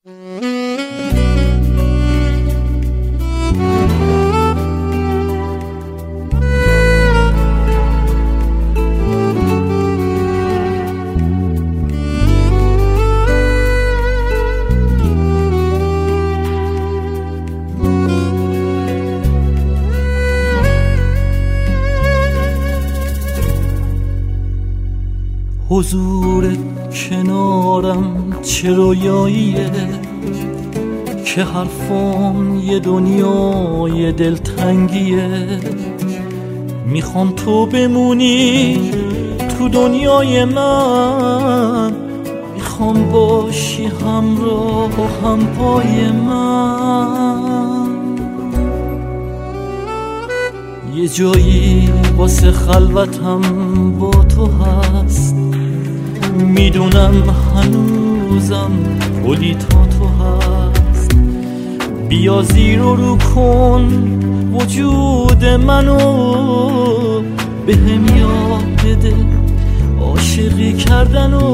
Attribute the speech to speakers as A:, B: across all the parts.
A: حضور کنارم چه رویاییه که حرفام یه دنیای دلتنگیه. میخوام تو بمونی تو دنیای من، میخوام باشی همراه و همپای من. یه جایی واسه خلوتم با تو هست، میدونم هنوزم ولی تا تو هست. بیا زیر و رو کن وجود منو، بهم یاد بده عاشقی کردنو.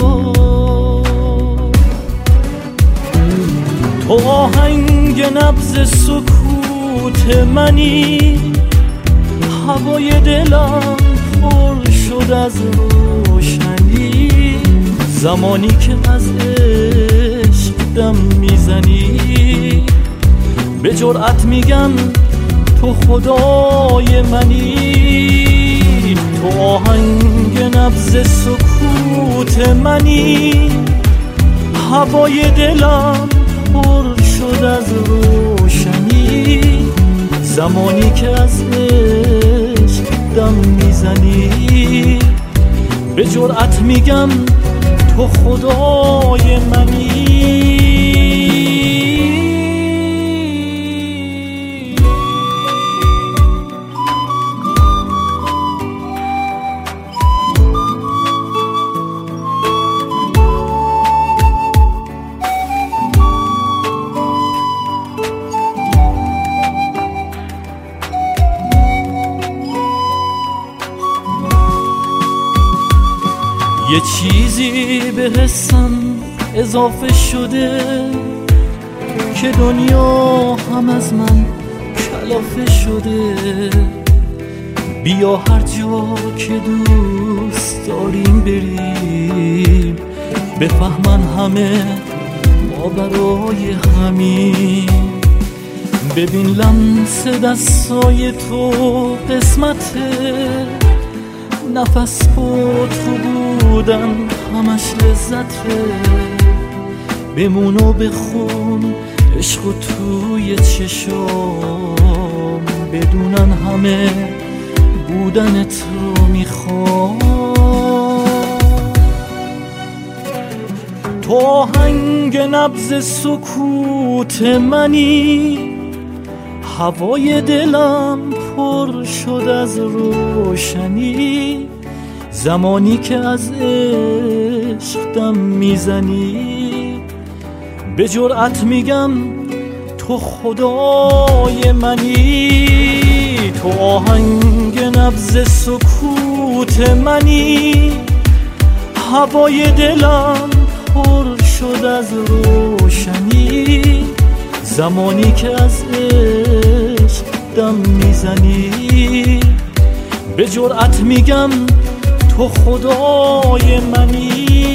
A: تو آهنگ نبض سکوت منی، هوای دلم پر شد از روشنی. زمانی که از عشق دم میزنی، به جرأت میگم تو خدای منی. تو آهنگ نبض سکوت منی، هوای دلم پر شد از روشنی. زمانی که از عشق دم میزنی، به جرأت میگم تو خدای منی. یه چیزی به حسم اضافه شده که دنیا هم از من کلافه شده. بیا هر جا که دوست داریم بریم، بفهمن همه ما برای همین. ببین لمس دستای تو قسمته، نفس با تو بودن همش لذته. بمون و بخون عشق توی چشام، بدونن همه بودنت رو میخوام. تو آهنگ نبض سکوت منی، هوای دلم پر شد از روشنی. زمانی که از عشق دم میزنی، به جرأت میگم تو خدای منی. تو آهنگ نبض سکوت منی، هوای دلم پر شد از روشنی. زمانی که از عشق دم میزنی، به جرأت میگم تو خدای منی.